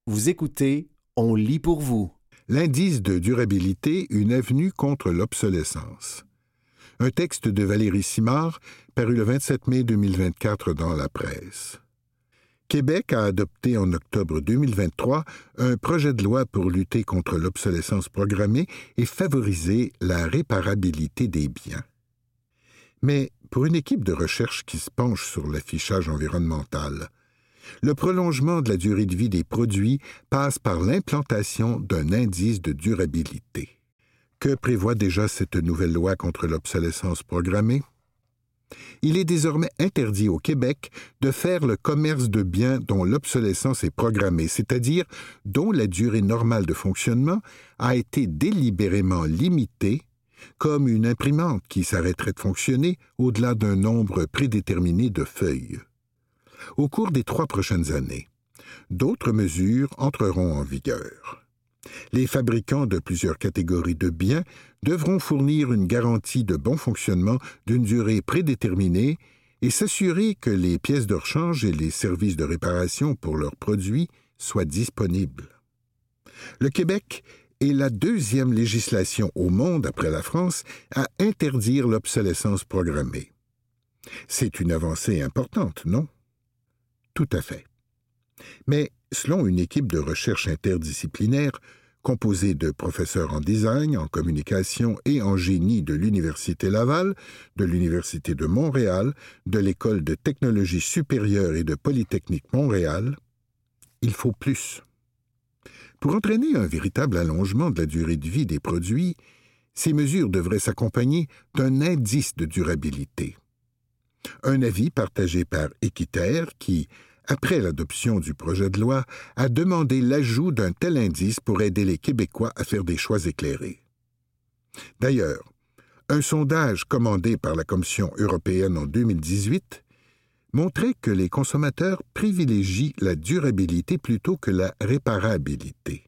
Vous écoutez, on lit pour vous. L'indice de durabilité, une avenue contre l'obsolescence. Un texte de Valérie Simard, paru le 27 mai 2024 dans la presse. Québec a adopté en octobre 2023 un projet de loi pour lutter contre l'obsolescence programmée et favoriser la réparabilité des biens. Mais pour une équipe de recherche qui se penche sur l'affichage environnemental, le prolongement de la durée de vie des produits passe par l'implantation d'un indice de durabilité. Que prévoit déjà cette nouvelle loi contre l'obsolescence programmée? Il est désormais interdit au Québec de faire le commerce de biens dont l'obsolescence est programmée, c'est-à-dire dont la durée normale de fonctionnement a été délibérément limitée, comme une imprimante qui s'arrêterait de fonctionner au-delà d'un nombre prédéterminé de feuilles. Au cours des 3 prochaines années, d'autres mesures entreront en vigueur. Les fabricants de plusieurs catégories de biens devront fournir une garantie de bon fonctionnement d'une durée prédéterminée et s'assurer que les pièces de rechange et les services de réparation pour leurs produits soient disponibles. Le Québec est la 2e législation au monde après la France à interdire l'obsolescence programmée. C'est une avancée importante, non? Tout à fait. Mais selon une équipe de recherche interdisciplinaire composée de professeurs en design, en communication et en génie de l'Université Laval, de l'Université de Montréal, de l'École de technologie supérieure et de Polytechnique Montréal, il faut plus. Pour entraîner un véritable allongement de la durée de vie des produits, ces mesures devraient s'accompagner d'un indice de durabilité. Un avis partagé par Équiterre qui, après l'adoption du projet de loi, a demandé l'ajout d'un tel indice pour aider les Québécois à faire des choix éclairés. D'ailleurs, un sondage commandé par la Commission européenne en 2018 montrait que les consommateurs privilégient la durabilité plutôt que la réparabilité.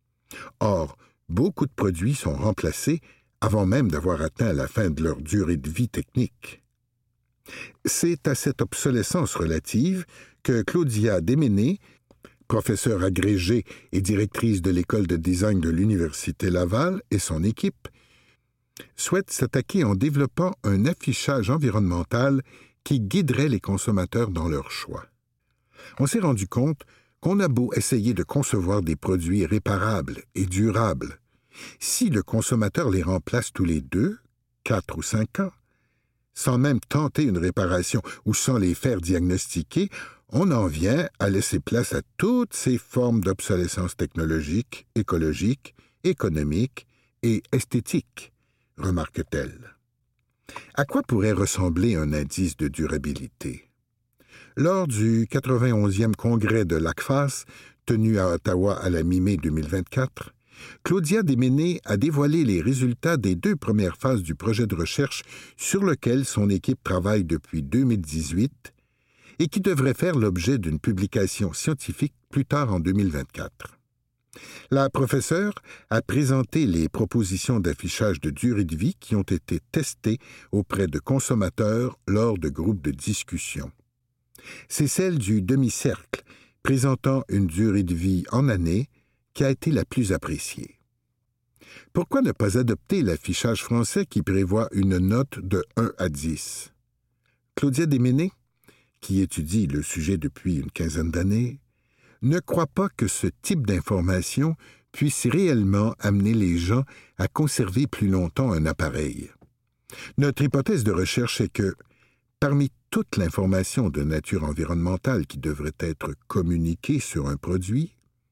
Or, beaucoup de produits sont remplacés avant même d'avoir atteint la fin de leur durée de vie technique. C'est à cette obsolescence relative que Claudia Desménés, professeure agrégée et directrice de l'École de design de l'Université Laval et son équipe, souhaitent s'attaquer en développant un affichage environnemental qui guiderait les consommateurs dans leurs choix. On s'est rendu compte qu'on a beau essayer de concevoir des produits réparables et durables. Si le consommateur les remplace tous les 2, 4 ou 5 ans, sans même tenter une réparation ou sans les faire diagnostiquer, on en vient à laisser place à toutes ces formes d'obsolescence technologique, écologique, économique et esthétique, remarque-t-elle. À quoi pourrait ressembler un indice de durabilité? Lors du 91e congrès de l'ACFAS, tenu à Ottawa à la mi-mai 2024, Claudia Desménés a dévoilé les résultats des 2 premières phases du projet de recherche sur lequel son équipe travaille depuis 2018 et qui devrait faire l'objet d'une publication scientifique plus tard en 2024. La professeure a présenté les propositions d'affichage de durée de vie qui ont été testées auprès de consommateurs lors de groupes de discussion. C'est celle du demi-cercle, présentant une durée de vie en années, qui a été la plus appréciée. Pourquoi ne pas adopter l'affichage français qui prévoit une note de 1 à 10? Claudia Desménés, qui étudie le sujet depuis une quinzaine d'années, ne croit pas que ce type d'information puisse réellement amener les gens à conserver plus longtemps un appareil. Notre hypothèse de recherche est que, parmi toute l'information de nature environnementale qui devrait être communiquée sur un produit,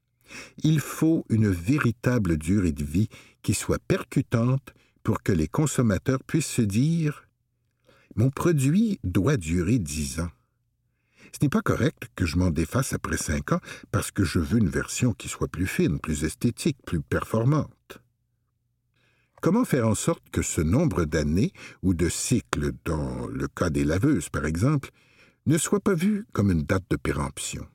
il faut une véritable durée de vie qui soit percutante pour que les consommateurs puissent se dire « Mon produit doit durer 10 ans. Ce n'est pas correct que je m'en défasse après 5 ans parce que je veux une version qui soit plus fine, plus esthétique, plus performante. » Comment faire en sorte que ce nombre d'années ou de cycles, dans le cas des laveuses par exemple, ne soit pas vu comme une date de péremption?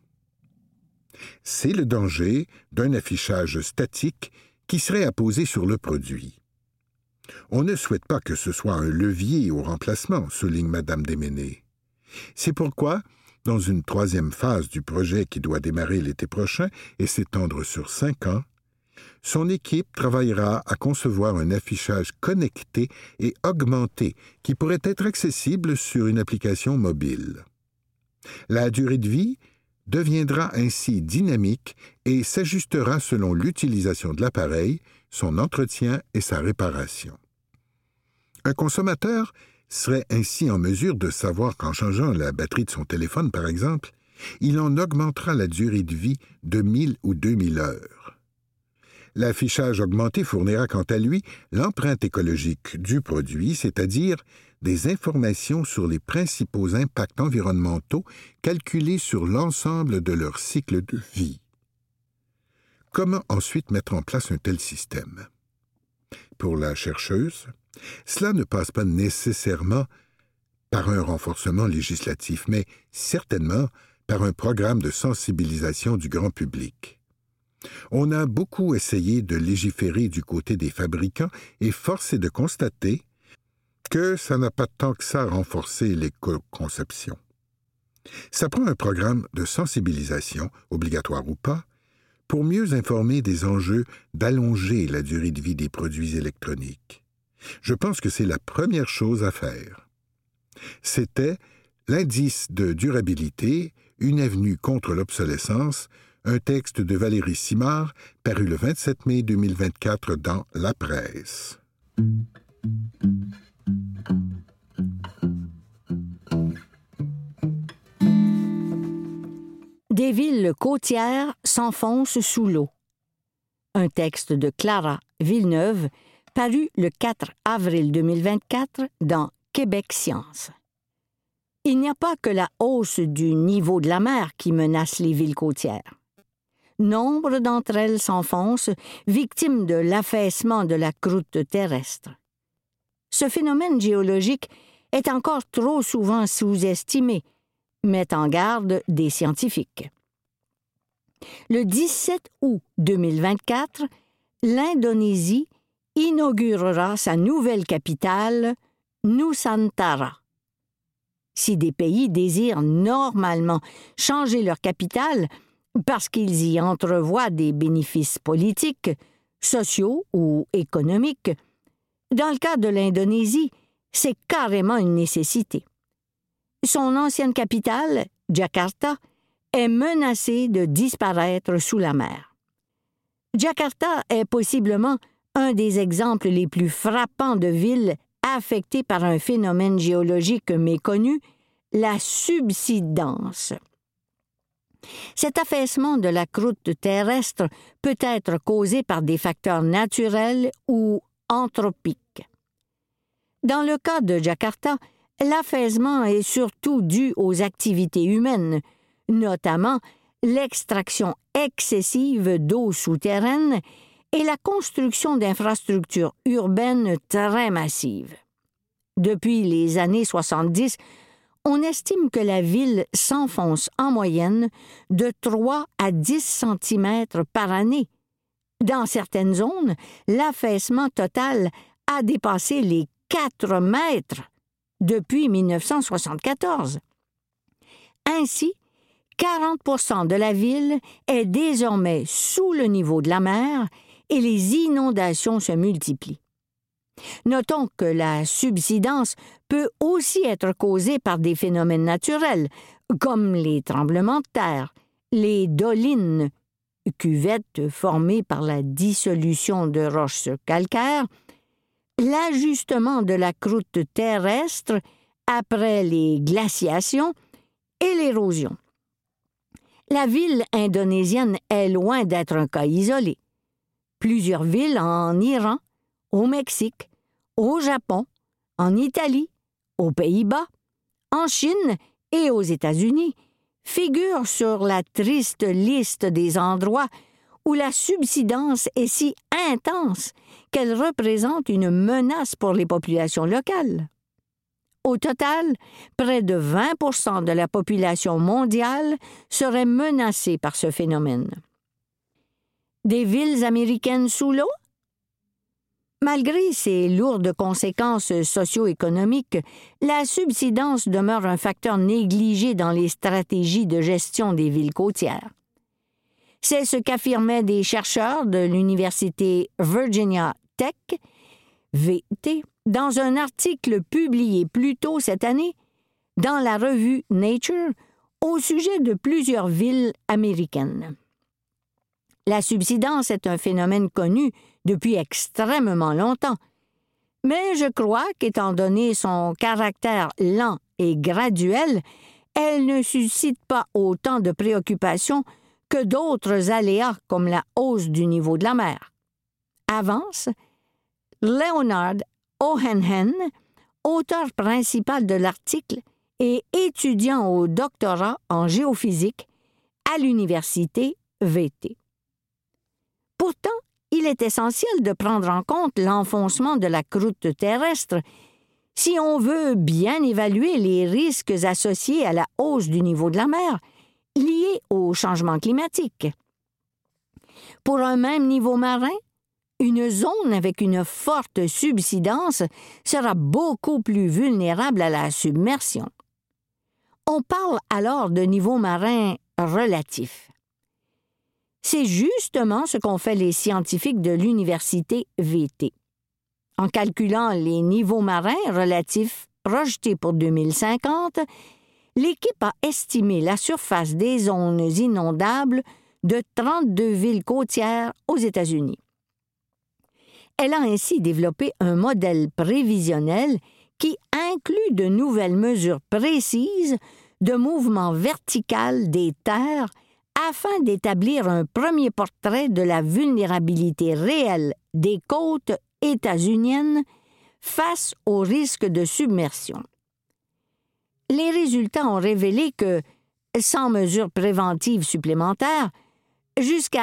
C'est le danger d'un affichage statique qui serait apposé sur le produit. On ne souhaite pas que ce soit un levier au remplacement, souligne Mme Desménés. C'est pourquoi, Dans une troisième phase du projet qui doit démarrer l'été prochain et s'étendre sur 5 ans, son équipe travaillera à concevoir un affichage connecté et augmenté qui pourrait être accessible sur une application mobile. La durée de vie deviendra ainsi dynamique et s'ajustera selon l'utilisation de l'appareil, son entretien et sa réparation. Un consommateur serait ainsi en mesure de savoir qu'en changeant la batterie de son téléphone, par exemple, il en augmentera la durée de vie de 1000 ou 2000 heures. L'affichage augmenté fournira quant à lui l'empreinte écologique du produit, c'est-à-dire des informations sur les principaux impacts environnementaux calculés sur l'ensemble de leur cycle de vie. Comment ensuite mettre en place un tel système? Pour la chercheuse, cela ne passe pas nécessairement par un renforcement législatif, mais certainement par un programme de sensibilisation du grand public. On a beaucoup essayé de légiférer du côté des fabricants et force est de constater que ça n'a pas tant que ça renforcé l'éco-conception. Ça prend un programme de sensibilisation, obligatoire ou pas, pour mieux informer des enjeux d'allonger la durée de vie des produits électroniques. Je pense que c'est la première chose à faire. C'était l'indice de durabilité, une avenue contre l'obsolescence, un texte de Valérie Simard, paru le 27 mai 2024 dans La Presse. Des villes côtières s'enfoncent sous l'eau. Un texte de Clara Villeneuve, paru le 4 avril 2024 dans Québec Science. Il n'y a pas que la hausse du niveau de la mer qui menace les villes côtières. Nombre d'entre elles s'enfoncent, victimes de l'affaissement de la croûte terrestre. Ce phénomène géologique est encore trop souvent sous-estimé, met en garde des scientifiques. Le 17 août 2024, l'Indonésie inaugurera sa nouvelle capitale, Nusantara. Si des pays désirent normalement changer leur capitale parce qu'ils y entrevoient des bénéfices politiques, sociaux ou économiques, dans le cas de l'Indonésie, c'est carrément une nécessité. Son ancienne capitale, Jakarta, est menacée de disparaître sous la mer. Jakarta est possiblement un des exemples les plus frappants de villes affectées par un phénomène géologique méconnu, la subsidence. Cet affaissement de la croûte terrestre peut être causé par des facteurs naturels ou anthropiques. Dans le cas de Jakarta, l'affaissement est surtout dû aux activités humaines, notamment l'extraction excessive d'eau souterraine et la construction d'infrastructures urbaines très massives. Depuis les années 70, on estime que la ville s'enfonce en moyenne de 3 à 10 cm par année. Dans certaines zones, l'affaissement total a dépassé les 4 mètres depuis 1974. Ainsi, 40% de la ville est désormais sous le niveau de la mer et les inondations se multiplient. Notons que la subsidence peut aussi être causée par des phénomènes naturels, comme les tremblements de terre, les dolines, cuvettes formées par la dissolution de roches calcaires, l'ajustement de la croûte terrestre après les glaciations et l'érosion. La ville indonésienne est loin d'être un cas isolé. Plusieurs villes en Iran, au Mexique, au Japon, en Italie, aux Pays-Bas, en Chine et aux États-Unis figurent sur la triste liste des endroits où la subsidence est si intense qu'elle représente une menace pour les populations locales. Au total, près de 20% de la population mondiale serait menacée par ce phénomène. Des villes américaines sous l'eau? Malgré ses lourdes conséquences socio-économiques, la subsidence demeure un facteur négligé dans les stratégies de gestion des villes côtières. C'est ce qu'affirmaient des chercheurs de l'Université Virginia Tech, VT, dans un article publié plus tôt cette année dans la revue Nature au sujet de plusieurs villes américaines. La subsidence est un phénomène connu depuis extrêmement longtemps, mais je crois qu'étant donné son caractère lent et graduel, elle ne suscite pas autant de préoccupations que d'autres aléas comme la hausse du niveau de la mer. Avance Leonard Ohenhen, auteur principal de l'article et étudiant au doctorat en géophysique à l'Université VT. Pourtant, il est essentiel de prendre en compte l'enfoncement de la croûte terrestre si on veut bien évaluer les risques associés à la hausse du niveau de la mer liés au changement climatique. Pour un même niveau marin, une zone avec une forte subsidence sera beaucoup plus vulnérable à la submersion. On parle alors de niveau marin relatif. C'est justement ce qu'ont fait les scientifiques de l'Université VT. En calculant les niveaux marins relatifs projetés pour 2050, l'équipe a estimé la surface des zones inondables de 32 villes côtières aux États-Unis. Elle a ainsi développé un modèle prévisionnel qui inclut de nouvelles mesures précises de mouvement vertical des terres afin d'établir un premier portrait de la vulnérabilité réelle des côtes états-uniennes face au risque de submersion. Les résultats ont révélé que, sans mesures préventives supplémentaires, jusqu'à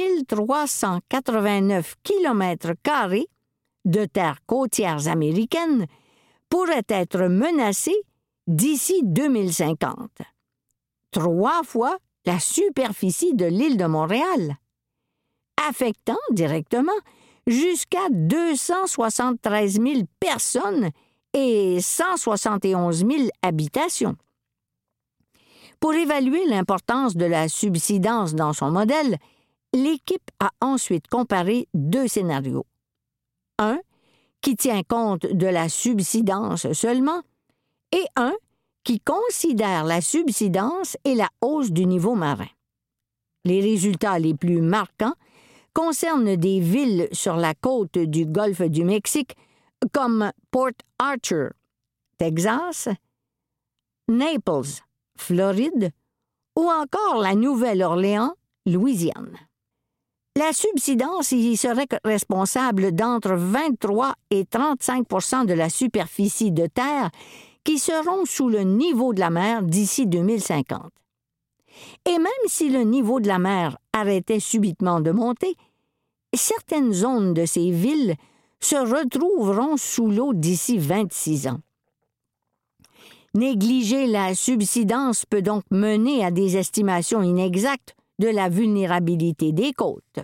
1389 km² de terres côtières américaines pourraient être menacées d'ici 2050, 3 fois la superficie de l'île de Montréal, affectant directement jusqu'à 273 000 personnes et 171 000 habitations. Pour évaluer l'importance de la subsidence dans son modèle, l'équipe a ensuite comparé 2 scénarios. Un qui tient compte de la subsidence seulement et un qui considère la subsidence et la hausse du niveau marin. Les résultats les plus marquants concernent des villes sur la côte du golfe du Mexique comme Port Arthur, Texas, Naples, Floride, ou encore la Nouvelle-Orléans, Louisiane. La subsidence y serait responsable d'entre 23 et 35 % de la superficie de terre qui seront sous le niveau de la mer d'ici 2050. Et même si le niveau de la mer arrêtait subitement de monter, certaines zones de ces villes se retrouveront sous l'eau d'ici 26 ans. Négliger la subsidence peut donc mener à des estimations inexactes de la vulnérabilité des côtes.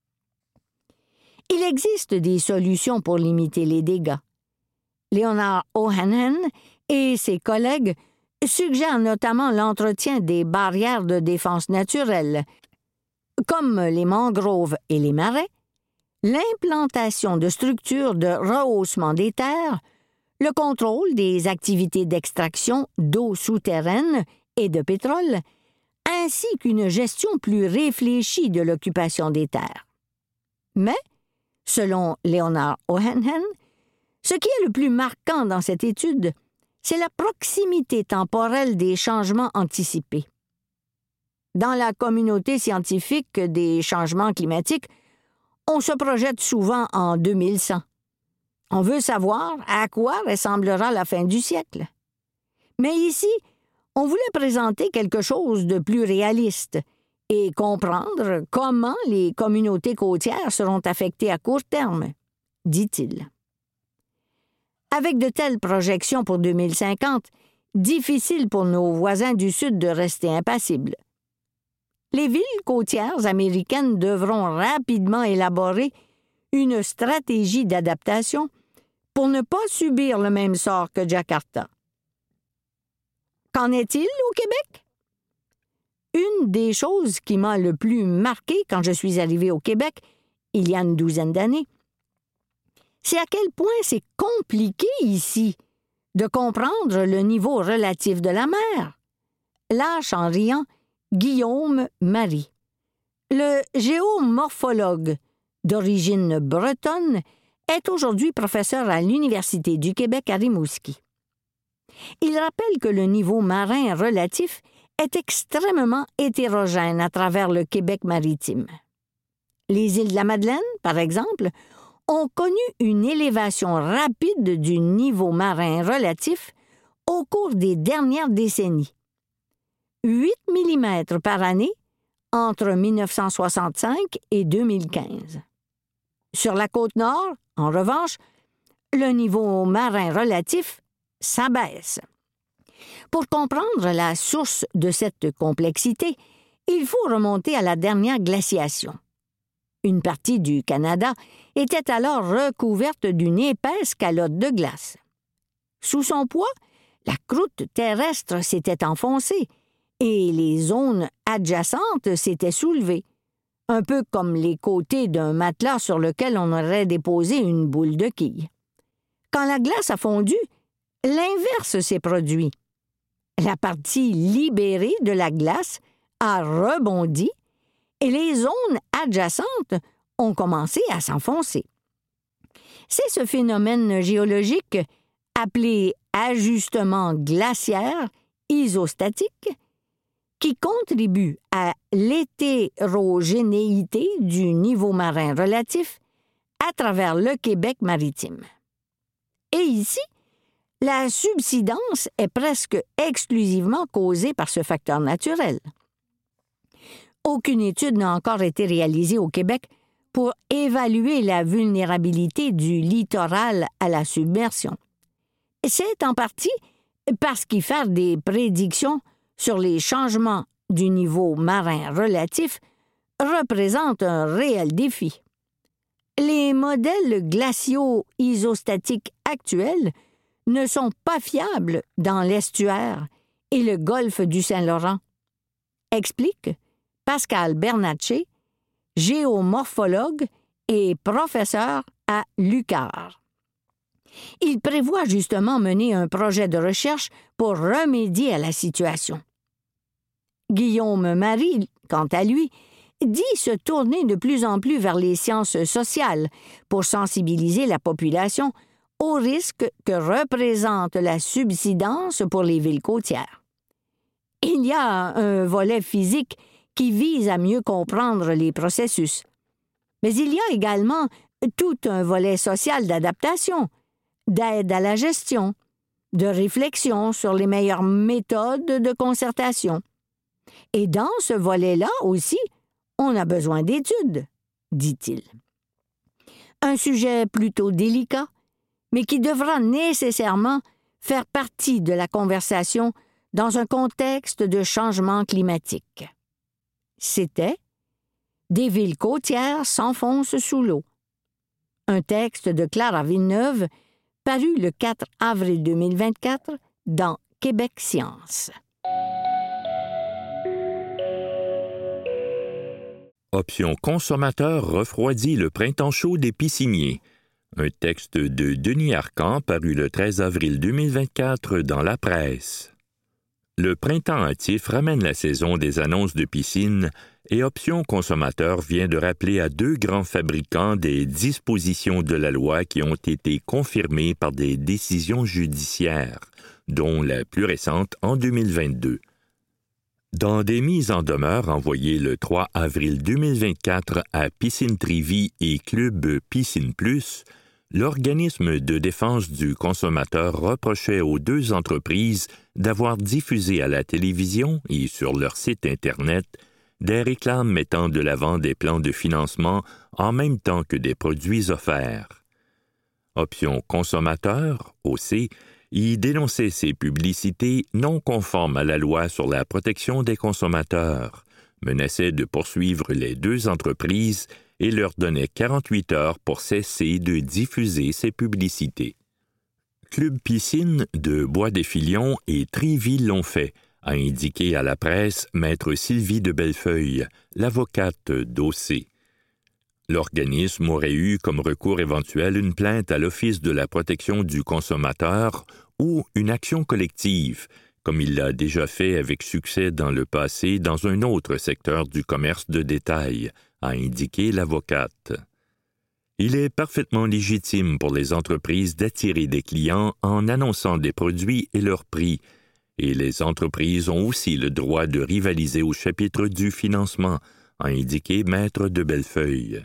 Il existe des solutions pour limiter les dégâts. Leonard Ohenhen et ses collègues suggèrent notamment l'entretien des barrières de défense naturelles, comme les mangroves et les marais, l'implantation de structures de rehaussement des terres, le contrôle des activités d'extraction d'eau souterraine et de pétrole, ainsi qu'une gestion plus réfléchie de l'occupation des terres. Mais, selon Leonard Ohenhen, ce qui est le plus marquant dans cette étude, c'est la proximité temporelle des changements anticipés. Dans la communauté scientifique des changements climatiques, on se projette souvent en 2100. On veut savoir à quoi ressemblera la fin du siècle. Mais ici, on voulait présenter quelque chose de plus réaliste et comprendre comment les communautés côtières seront affectées à court terme, dit-il. Avec de telles projections pour 2050, difficile pour nos voisins du Sud de rester impassibles. Les villes côtières américaines devront rapidement élaborer une stratégie d'adaptation pour ne pas subir le même sort que Jakarta. Qu'en est-il au Québec? Une des choses qui m'a le plus marqué quand je suis arrivée au Québec, il y a une douzaine d'années, c'est à quel point c'est compliqué ici de comprendre le niveau relatif de la mer. Lâche en riant Guillaume Marie. Le géomorphologue d'origine bretonne est aujourd'hui professeur à l'Université du Québec à Rimouski. Il rappelle que le niveau marin relatif est extrêmement hétérogène à travers le Québec maritime. Les îles de la Madeleine, par exemple, ont connu une élévation rapide du niveau marin relatif au cours des dernières décennies. 8 mm par année entre 1965 et 2015. Sur la côte nord, en revanche, le niveau marin relatif s'abaisse. Pour comprendre la source de cette complexité, il faut remonter à la dernière glaciation. Une partie du Canada était alors recouverte d'une épaisse calotte de glace. Sous son poids, la croûte terrestre s'était enfoncée et les zones adjacentes s'étaient soulevées, un peu comme les côtés d'un matelas sur lequel on aurait déposé une boule de quilles. Quand la glace a fondu, l'inverse s'est produit. La partie libérée de la glace a rebondi et les zones adjacentes ont commencé à s'enfoncer. C'est ce phénomène géologique appelé ajustement glaciaire isostatique qui contribue à l'hétérogénéité du niveau marin relatif à travers le Québec maritime. Et ici, la subsidence est presque exclusivement causée par ce facteur naturel. Aucune étude n'a encore été réalisée au Québec pour évaluer la vulnérabilité du littoral à la submersion. C'est en partie parce qu'y faire des prédictions sur les changements du niveau marin relatif représente un réel défi. Les modèles glaciaux isostatiques actuels ne sont pas fiables dans l'estuaire et le golfe du Saint-Laurent, explique Pascal Bernatchez, géomorphologue et professeur à l'UQAR. Il prévoit justement mener un projet de recherche pour remédier à la situation. Guillaume Marie, quant à lui, dit se tourner de plus en plus vers les sciences sociales pour sensibiliser la population aux risques que représente la subsidence pour les villes côtières. Il y a un volet physique qui vise à mieux comprendre les processus. Mais il y a également tout un volet social d'adaptation, d'aide à la gestion, de réflexion sur les meilleures méthodes de concertation. Et dans ce volet-là aussi, on a besoin d'études, dit-il. Un sujet plutôt délicat, mais qui devra nécessairement faire partie de la conversation dans un contexte de changement climatique. C'était « Des villes côtières s'enfoncent sous l'eau ». Un texte de Clara Villeneuve paru le 4 avril 2024 dans Québec Science. Option consommateur refroidit le printemps chaud des pisciniers. Un texte de Denis Arcan paru le 13 avril 2024 dans La Presse. Le printemps hâtif ramène la saison des annonces de piscine et Option consommateur vient de rappeler à 2 grands fabricants des dispositions de la loi qui ont été confirmées par des décisions judiciaires, dont la plus récente en 2022. Dans des mises en demeure envoyées le 3 avril 2024 à Piscine Trévis et Club Piscine Plus, l'organisme de défense du consommateur reprochait aux 2 entreprises d'avoir diffusé à la télévision et sur leur site Internet des réclames mettant de l'avant des plans de financement en même temps que des produits offerts. Option consommateur, OC, y dénonçait ces publicités non conformes à la loi sur la protection des consommateurs, menaçait de poursuivre les 2 entreprises et leur donnait 48 heures pour cesser de diffuser ces publicités. Club Piscine de Bois-des-Filions et Trévy l'ont fait, a indiqué à la presse Maître Sylvie de Bellefeuille, l'avocate d'O.C. L'organisme aurait eu comme recours éventuel une plainte à l'Office de la protection du consommateur ou une action collective, comme il l'a déjà fait avec succès dans le passé dans un autre secteur du commerce de détail, a indiqué l'avocate. Il est parfaitement légitime pour les entreprises d'attirer des clients en annonçant des produits et leurs prix, et les entreprises ont aussi le droit de rivaliser au chapitre du financement, a indiqué Maître de Bellefeuille.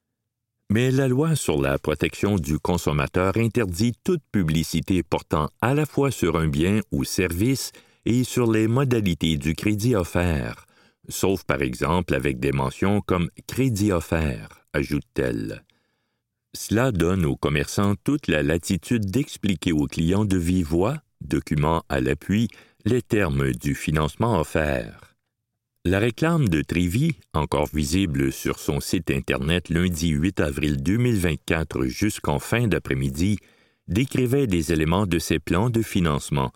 Mais la loi sur la protection du consommateur interdit toute publicité portant à la fois sur un bien ou service et sur les modalités du crédit offert, sauf par exemple avec des mentions comme « crédit offert », ajoute-t-elle. Cela donne aux commerçants toute la latitude d'expliquer aux clients de vive voix, documents à l'appui, les termes du financement offert. La réclame de Trévy, encore visible sur son site Internet lundi 8 avril 2024 jusqu'en fin d'après-midi, décrivait des éléments de ses plans de financement.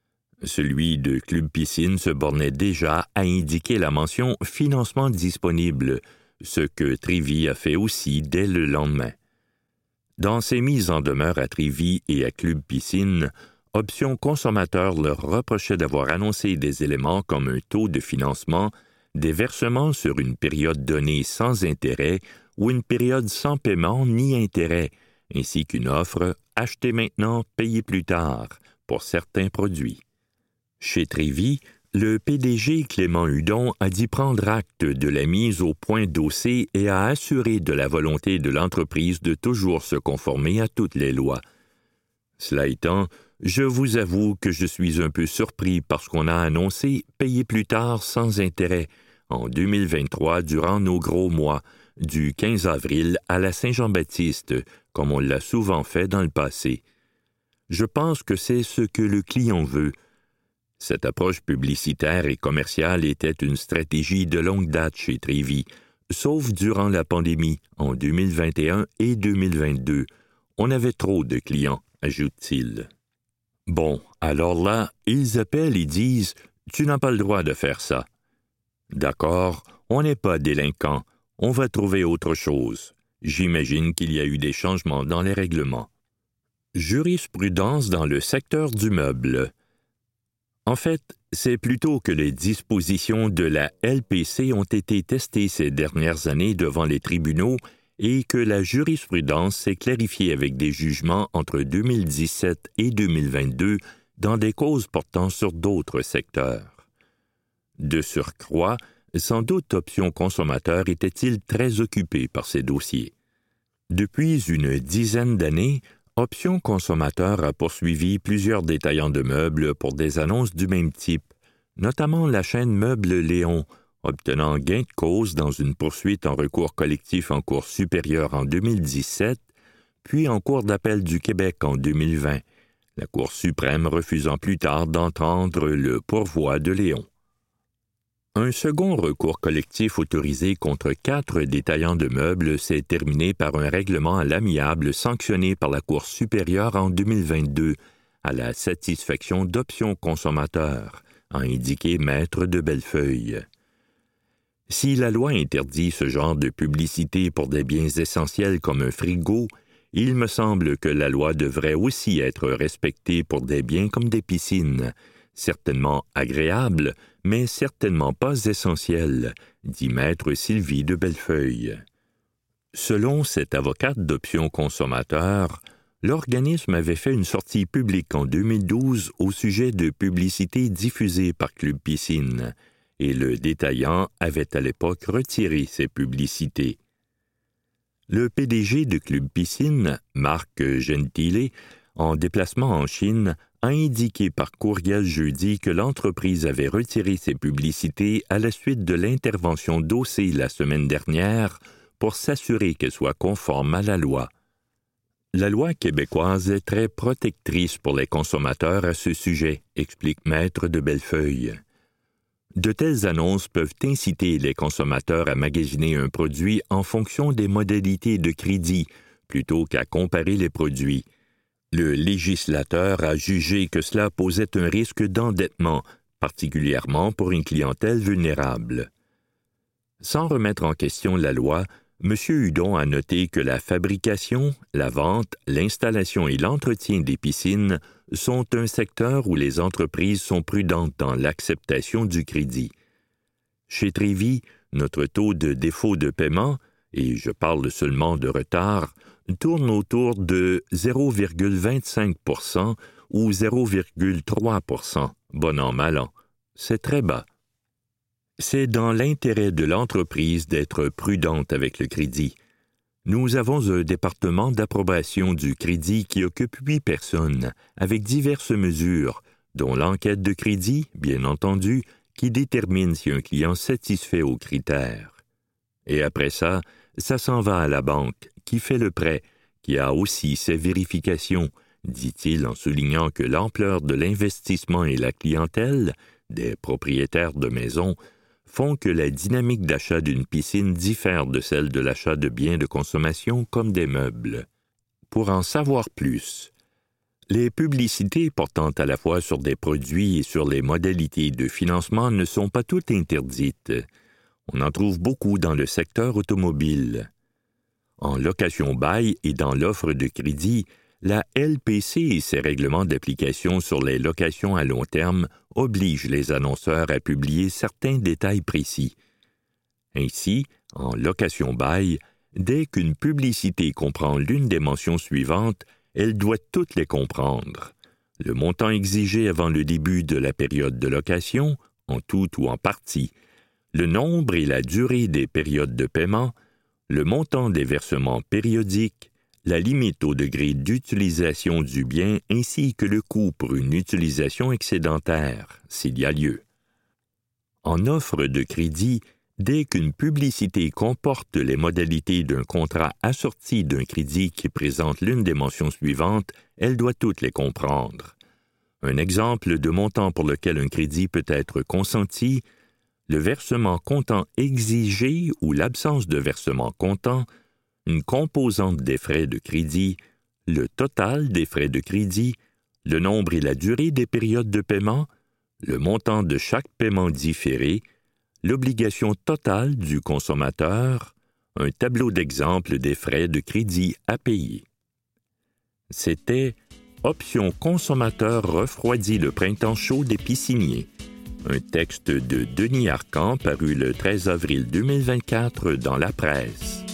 Celui de Club Piscine se bornait déjà à indiquer la mention « financement disponible », ce que Trévy a fait aussi dès le lendemain. Dans ses mises en demeure à Trévy et à Club Piscine, Options consommateurs leur reprochait d'avoir annoncé des éléments comme un taux de financement, des versements sur une période donnée sans intérêt ou une période sans paiement ni intérêt, ainsi qu'une offre « Achetez maintenant, payez plus tard » pour certains produits. Chez Trévy, le PDG Clément Hudon a dit prendre acte de la mise au point d'O.C. et a assuré de la volonté de l'entreprise de toujours se conformer à toutes les lois. Cela étant, je vous avoue que je suis un peu surpris parce qu'on a annoncé « payer plus tard sans intérêt » en 2023 durant nos gros mois, du 15 avril à la Saint-Jean-Baptiste, comme on l'a souvent fait dans le passé. Je pense que c'est ce que le client veut. Cette approche publicitaire et commerciale était une stratégie de longue date chez Trévy, sauf durant la pandémie en 2021 et 2022. On avait trop de clients, ajoute-t-il. Bon, alors là, ils appellent et disent « Tu n'as pas le droit de faire ça. » D'accord, on n'est pas délinquant, on va trouver autre chose. J'imagine qu'il y a eu des changements dans les règlements. Jurisprudence dans le secteur du meuble. En fait, c'est plutôt que les dispositions de la LPC ont été testées ces dernières années devant les tribunaux et que la jurisprudence s'est clarifiée avec des jugements entre 2017 et 2022 dans des causes portant sur d'autres secteurs. De surcroît, sans doute Options consommateurs était-il très occupé par ces dossiers. Depuis une dizaine d'années, Options consommateurs a poursuivi plusieurs détaillants de meubles pour des annonces du même type, notamment la chaîne Meubles Léon, obtenant gain de cause dans une poursuite en recours collectif en Cour supérieure en 2017, puis en Cour d'appel du Québec en 2020, la Cour suprême refusant plus tard d'entendre le pourvoi de Léon. Un second recours collectif autorisé contre 4 détaillants de meubles s'est terminé par un règlement à l'amiable sanctionné par la Cour supérieure en 2022, à la satisfaction d'Options consommateurs, a indiqué Maître de Bellefeuille. Si la loi interdit ce genre de publicité pour des biens essentiels comme un frigo, il me semble que la loi devrait aussi être respectée pour des biens comme des piscines, certainement agréables, mais certainement pas essentiels, dit Maître Sylvie de Bellefeuille. Selon cette avocate d'Options consommateurs, l'organisme avait fait une sortie publique en 2012 au sujet de publicités diffusées par Club Piscine, et le détaillant avait à l'époque retiré ces publicités. Le PDG de Club Piscine, Marc Gentile, en déplacement en Chine, a indiqué par courriel jeudi que l'entreprise avait retiré ses publicités à la suite de l'intervention d'O.C. la semaine dernière pour s'assurer qu'elle soit conforme à la loi. La loi québécoise est très protectrice pour les consommateurs à ce sujet, explique Maître de Bellefeuille. De telles annonces peuvent inciter les consommateurs à magasiner un produit en fonction des modalités de crédit, plutôt qu'à comparer les produits. Le législateur a jugé que cela posait un risque d'endettement, particulièrement pour une clientèle vulnérable. Sans remettre en question la loi, M. Hudon a noté que la fabrication, la vente, l'installation et l'entretien des piscines sont un secteur où les entreprises sont prudentes dans l'acceptation du crédit. Chez Trévi, notre taux de défaut de paiement, et je parle seulement de retard, tourne autour de 0,25 % ou 0,3 %, bon an, mal an. C'est très bas. C'est dans l'intérêt de l'entreprise d'être prudente avec le crédit. Nous avons un département d'approbation du crédit qui occupe 8 personnes, avec diverses mesures, dont l'enquête de crédit, bien entendu, qui détermine si un client satisfait aux critères. Et après ça s'en va à la banque, qui fait le prêt, qui a aussi ses vérifications, dit-il en soulignant que l'ampleur de l'investissement et la clientèle, des propriétaires de maisons, font que la dynamique d'achat d'une piscine diffère de celle de l'achat de biens de consommation comme des meubles. Pour en savoir plus, les publicités portant à la fois sur des produits et sur les modalités de financement ne sont pas toutes interdites. On en trouve beaucoup dans le secteur automobile. En location-bail et dans l'offre de crédit, la LPC et ses règlements d'application sur les locations à long terme obligent les annonceurs à publier certains détails précis. Ainsi, en location-bail, dès qu'une publicité comprend l'une des mentions suivantes, elle doit toutes les comprendre. Le montant exigé avant le début de la période de location, en tout ou en partie, le nombre et la durée des périodes de paiement, le montant des versements périodiques, la limite au degré d'utilisation du bien ainsi que le coût pour une utilisation excédentaire, s'il y a lieu. En offre de crédit, dès qu'une publicité comporte les modalités d'un contrat assorti d'un crédit qui présente l'une des mentions suivantes, elle doit toutes les comprendre. Un exemple de montant pour lequel un crédit peut être consenti, le versement comptant exigé ou l'absence de versement comptant, une composante des frais de crédit, le total des frais de crédit, le nombre et la durée des périodes de paiement, le montant de chaque paiement différé, l'obligation totale du consommateur, un tableau d'exemple des frais de crédit à payer. C'était « Option consommateur refroidi le printemps chaud des pisciniers », un texte de Denis Arcand paru le 13 avril 2024 dans la presse.